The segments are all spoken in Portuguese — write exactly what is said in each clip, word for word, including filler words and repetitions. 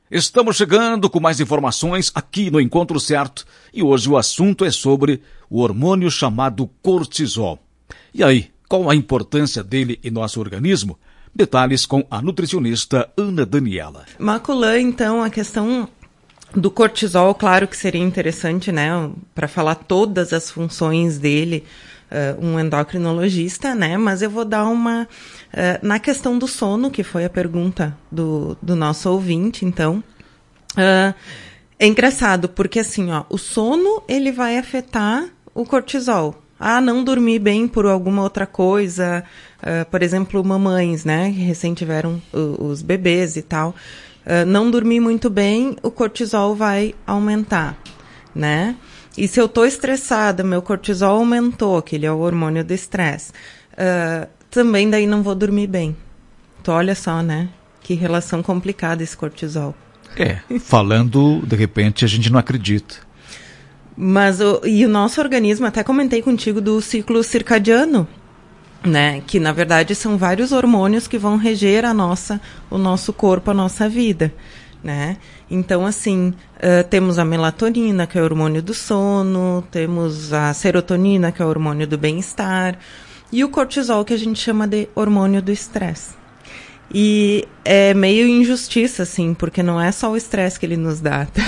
Estamos chegando com mais informações aqui no Encontro Certo e hoje o assunto é sobre o hormônio chamado cortisol. E aí, qual a importância dele em nosso organismo? Detalhes com a nutricionista Ana Daniela. Maculan, então, a questão do cortisol, claro que seria interessante, né, para falar todas as funções dele, uh, um endocrinologista, né, mas eu vou dar uma... Uh, na questão do sono, que foi a pergunta do, do nosso ouvinte, então, uh, é engraçado, porque assim, ó, o sono, ele vai afetar o cortisol. Ah, não dormir bem por alguma outra coisa, uh, por exemplo, mamães, né, que recém tiveram uh, os bebês e tal, uh, não dormir muito bem, o cortisol vai aumentar, né? E se eu tô estressada, meu cortisol aumentou, que ele é o hormônio do estresse, uh, também daí não vou dormir bem. Então, olha só, né? Que relação complicada esse cortisol. É, falando, de repente, a gente não acredita. Mas, o, e o nosso organismo, até comentei contigo do ciclo circadiano, né? Que, na verdade, são vários hormônios que vão reger a nossa, o nosso corpo, a nossa vida, né? Então, assim, uh, temos a melatonina, que é o hormônio do sono, temos a serotonina, que é o hormônio do bem-estar, e o cortisol, que a gente chama de hormônio do estresse. E é meio injustiça, assim, porque não é só o estresse que ele nos dá. Tá?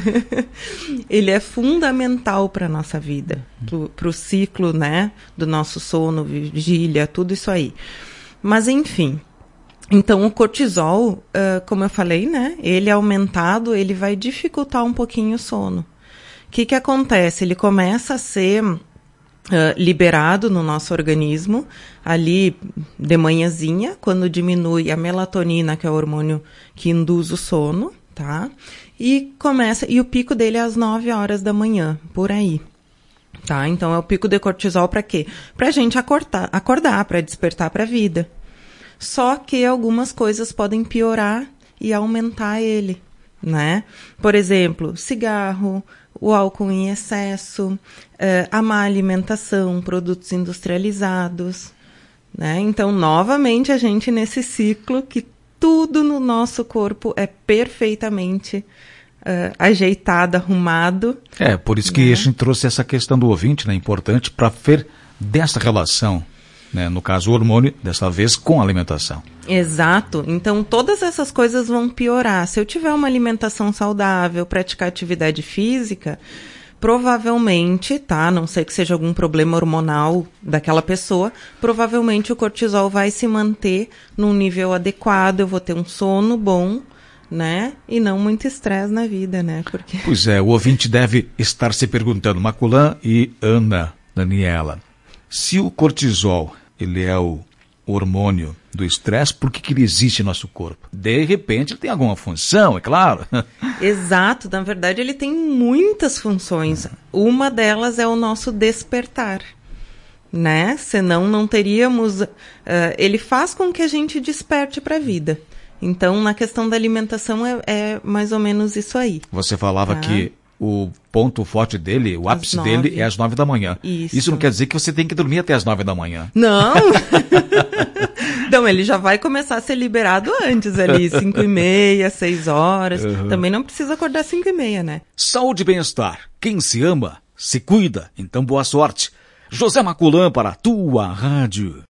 Ele é fundamental para a nossa vida, para o ciclo, né, do nosso sono, vigília, tudo isso aí. Mas, enfim, então o cortisol, uh, como eu falei, né, ele aumentado, ele vai dificultar um pouquinho o sono. O que que acontece? Ele começa a ser... Uh, liberado no nosso organismo, ali de manhãzinha, quando diminui a melatonina, que é o hormônio que induz o sono, tá? E começa, e o pico dele é às nove horas da manhã, por aí, tá? Então é o pico de cortisol para quê? Pra gente acordar, acordar, para despertar para a vida. Só que algumas coisas podem piorar e aumentar ele, né? Por exemplo, cigarro, o álcool em excesso, uh, a má alimentação, produtos industrializados, né? Então, novamente, a gente nesse ciclo que tudo no nosso corpo é perfeitamente uh, ajeitado, arrumado. É, por isso que né? a gente trouxe essa questão do ouvinte, né? Importante para ver dessa relação, né? No caso, o hormônio, dessa vez, com a alimentação. Exato. Então, todas essas coisas vão piorar. Se eu tiver uma alimentação saudável, praticar atividade física, provavelmente, tá? A não sei que seja algum problema hormonal daquela pessoa, provavelmente o cortisol vai se manter num nível adequado, eu vou ter um sono bom, né? E não muito estresse na vida, né? Porque... Pois é, o ouvinte deve estar se perguntando, Maculan e Ana Daniela, se o cortisol, ele é o hormônio do estresse, por que, que ele existe no nosso corpo? De repente ele tem alguma função, é claro. Exato, na verdade ele tem muitas funções. Uma delas é o nosso despertar, né? Senão não teríamos... Uh, ele faz com que a gente desperte para a vida. Então, na questão da alimentação é, é mais ou menos isso aí. Você falava tá? que o ponto forte dele, o ápice dele é às nove da manhã. Isso. Isso não quer dizer que você tem que dormir até às nove da manhã. Não! Então, ele já vai começar a ser liberado antes ali, cinco e meia, seis horas. Uhum. Também não precisa acordar cinco e meia, né? Saúde e bem-estar. Quem se ama, se cuida. Então, boa sorte. José Maculan para a tua rádio.